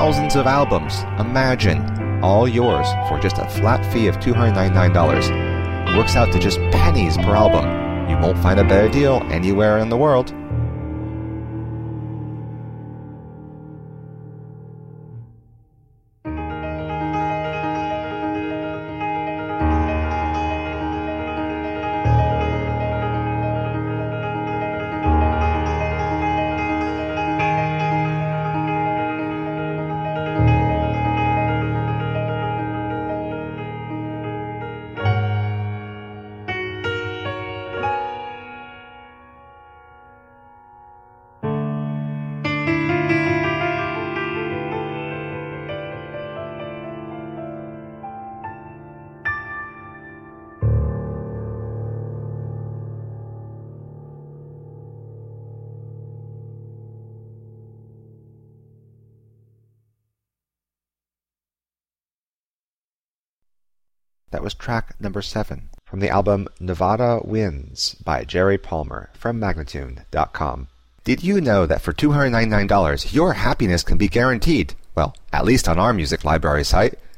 thousands of albums. Imagine, all yours for just a flat fee of $299. It works out to just pennies per album. You won't find a better deal anywhere in the world. That was track number 7 from the album Nevada Winds by Jerry Palmer from Magnatune.com. Did you know that for $299 your happiness can be guaranteed? Well, at least on our music library site.